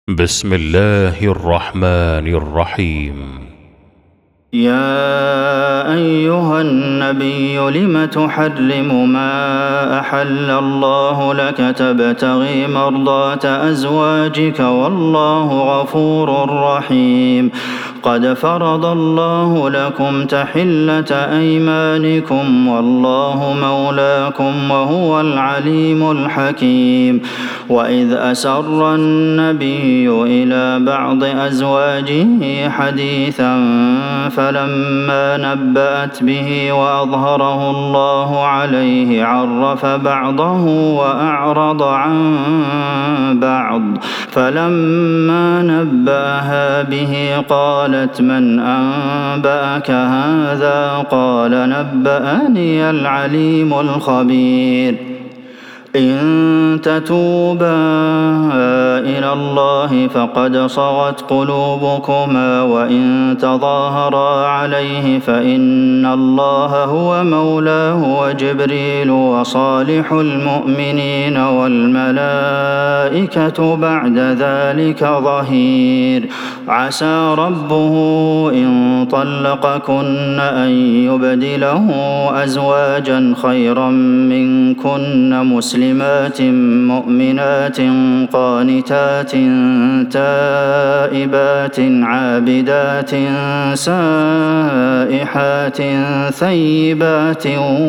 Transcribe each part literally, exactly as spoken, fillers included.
بسم الله الرحمن الرحيم. يا أيها النبي لم تحرم ما أحل الله لك تبتغي مرضات أزواجك والله غفور رحيم. قد فرض الله لكم تحلة أيمانكم والله مولاكم وهو العليم الحكيم. وإذ أسر النبي إلى بعض أزواجه حديثا فلما نبأت به وأظهره الله عليه عرف بعضه وأعرض عن بعض. فلما نبأها به قالت من أنبأك هذا؟ قال نبأني العليم الخبير. إن تتوبا إلى الله فقد صغت قلوبكما وإن تظاهرا عليه فإن الله هو مولاه وجبريل وصالح المؤمنين والملائكة بعد ذلك ظهير. عسى ربه إن طلقكن أن يبدله أزواجا خيرا منكن مسلمين مسلمات مؤمنات قانتات تائبات عابدات سائحات ثيبات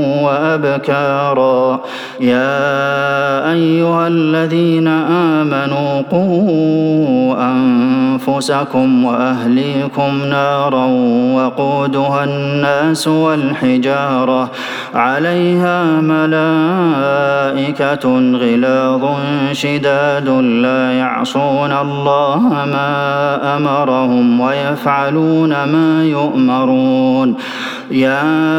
وأبكارا. يا أيها الذين آمنوا قوا أنفسكم وأهليكم نارا وقودها الناس والحجارة عليها ملائكة غلاظ شداد لا يعصون الله ما أمرهم ويفعلون ما يؤمرون. يا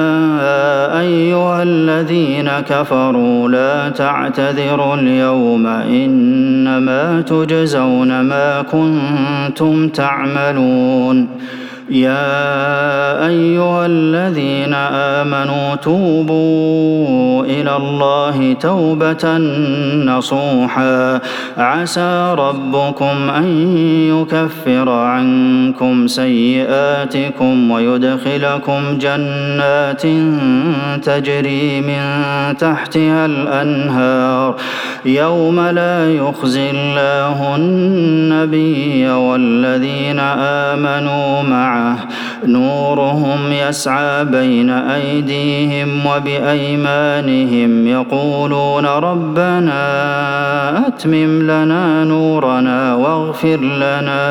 أيها الذين كفروا لا تعتذروا اليوم إنما تجزون ما كنتم تعملون. يا أيها الذين آمنوا توبوا إلى الله توبة نصوحا عسى ربكم أن يكفر عنكم سيئاتكم ويدخلكم جنات تجري من تحتها الأنهار يوم لا يخزي الله النبي والذين آمنوا معه نورهم يسعى بين أيديهم وبأيمانهم يقولون ربنا أتمم لنا نورنا واغفر لنا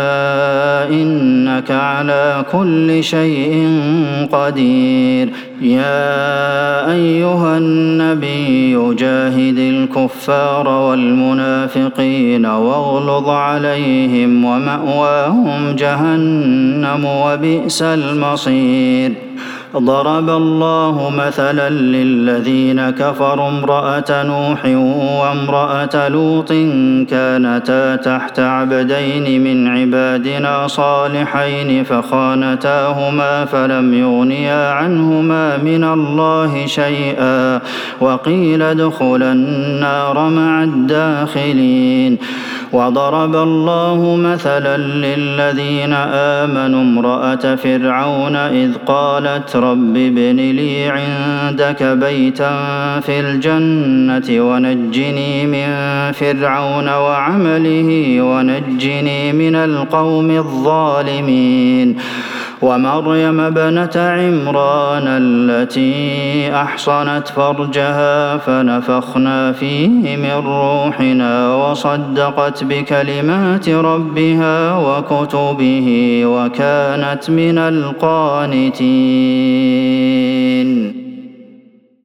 إنك على كل شيء قدير. يا أيها النبي جاهد الكفار والمنافقين واغلظ عليهم ومأواهم جهنم وبئس المصير. ضرب الله مثلا للذين كفروا امرأة نوح وامرأة لوط كانتا تحت عبدين من عبادنا صالحين فخانتاهما فلم يغنيا عنهما من الله شيئا وقيل ادخلا النار مع الداخلين. وضرب الله مثلا للذين آمنوا امرأة فرعون إذ قالت رب ابن لي عندك بيتا في الجنة ونجني من فرعون وعمله ونجني من القوم الظالمين. ومريم ابنة عمران التي أحصنت فرجها فنفخنا فيه من روحنا وصدقت بكلمات ربها وكتبه وكانت من القانتين.